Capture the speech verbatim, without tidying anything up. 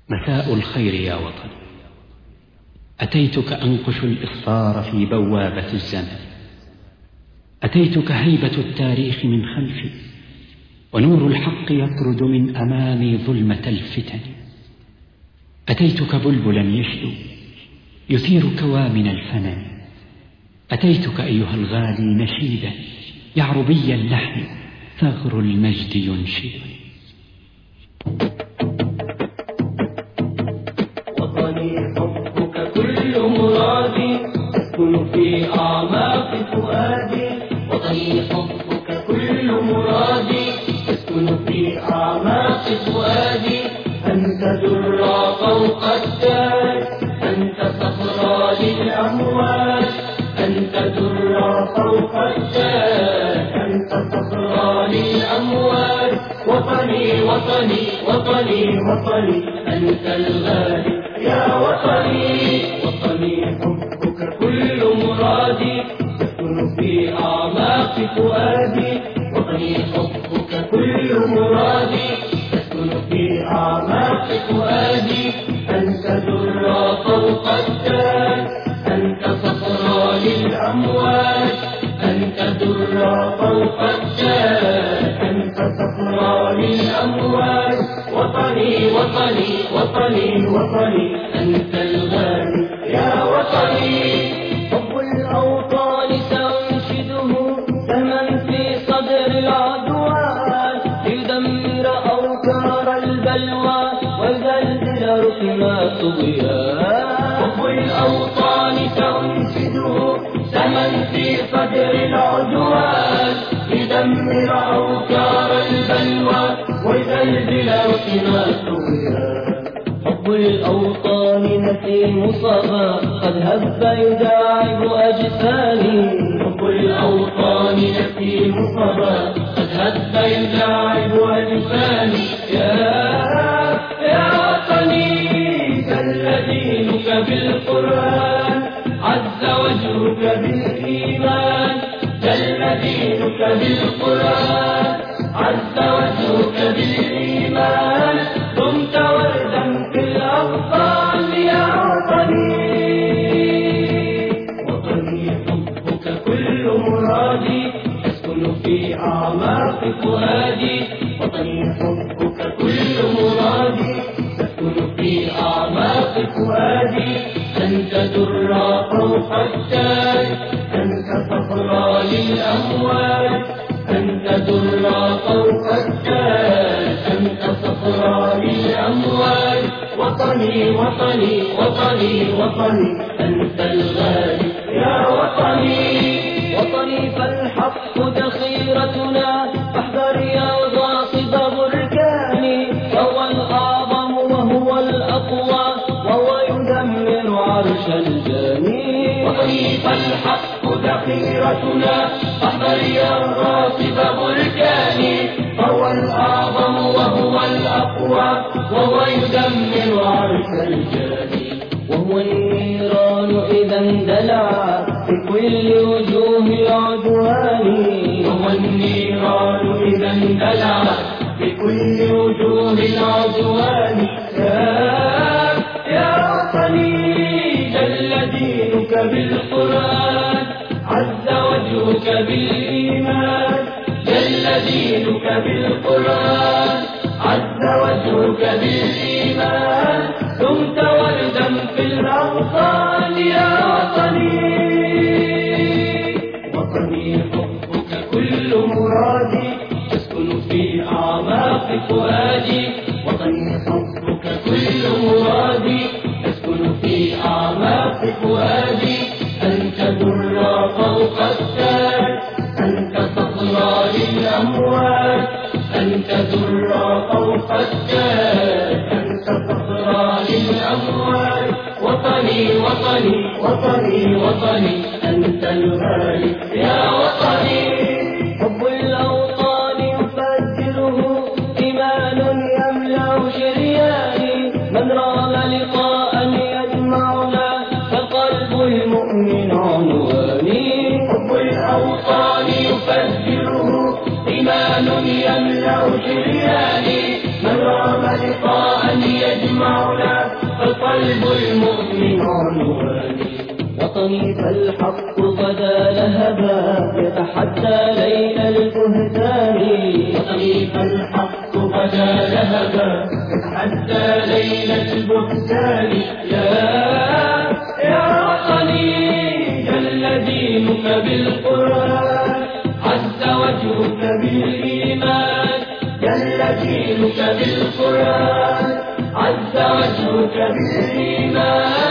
مساء الخير يا وطن، أتيتك أنقش الإصفار في بوابة الزمن، أتيتك هيبة التاريخ من خلفي، ونور الحق يطرد من أمامي ظلمة الفتن. أتيتك بلبلا يشدو يثير كوامن الفنن، أتيتك أيها الغالي نشيدا يعربي اللحن ثغر المجد ينشدني. وطني حبك كل مرادي تسكن في أعماق فؤادي، وطني حبك كل مرادي تسكن في أعماق فؤادي. أنت درى فوق التاج، أنت صخرة للأمواج، أنت درى فوق التاج، أنت صخرة للأمواج. وطني وطني وطني وطني أنت الغالي يا وطني. وطني حبك كل مرادي تسكن في أعماق فؤادي، وطني حبك كل مرادي تسكن في أعماق فؤادي. أنت درى فوق التاج، أنت صخرة للأمواج، أنت درى فوق التاج، أنت صخرة للأمواج. وطني وطني وطني وطني أنت الغالي يا وطني. حب الأوطان سأنشده سهما في صدر العدوان، ليدمر أوكار البلوى ويزلزل ركن الطغيان. حب الأوطان سأنشده سهما في صدر العدوان، ليدمر أوكار البلوى ويزلزل ركن الطغيان. حب الأوطان نسيم صبا قد هب يداعب أجفاني، حب الأوطان نسيم صبا قد هب يداعب أجفاني. يا يا وطني جل دينك بالقرآن، عز وجهك بالإيمان، جل دينك بالقرآن، عز وجهك بالإيمان. دمت وردا في الأوطان يا وطني. وطني حبك كل مرادي تسكن في أعماق فؤادي، وطني حبك كل مرادي تسكن في أعماق فؤادي. أنت درى فوق التاج، أنت صخرة للأمواج، أنت درى فوق التاج، أنت صخرة للأمواج. وطني وطني وطني وطني أنت الغالي يا وطني. وطني فالحق ذخيرتنا، فاحذر يا غاصب بركاني، فهو الأعظم وهو الأقوى وهو يدمر عرش الجاني. وطني فالحق ذخيرتنا، فاحذر يا غاصب بركاني، فهو الأعظم وهو الأقوى وهو يدمر عرش الجاني. وهو النيران إذا اندلع في كل وجوه العدوان، وهو النيران إذا اندلع في كل وجوه العدوان. يا يا وطني جل دينك بالقرآن، عز وجهك بالإيمان، جل دينك بالقرآن، عز وجهك بالإيمان. دمت وردا في الأوطان يا وطني. وطني حبك كل مرادي تسكن في أعماق فؤادي، وطني حبك كل مرادي تسكن في أعماق فؤادي. أنت درى فوق التاج، أنت صخرة للأمواج، أنت درى فوق التاج، أنت صخرة للأمواج. وطني وطني وطني وطني أنت الغالي يا وطني. حب الأوطان يفجره إيمان يملأ شرياني، من رام لقاء يجمعنا فقلب المؤمن عنواني. حب الأوطان يفجره إيمان يملأ شرياني، من رام لقاء يجمعنا فالقلب المؤمن عنواني. وطني فالحق غدا لهبا يتحدى ليل البهتان. وطني فالحق غدا لهبا يتحدى ليل البهتان. يا يا وطني جل دينك بالقرآن عز وجهك بالإيمان. جل دينك بالقرآن عز وجهك بالإيمان.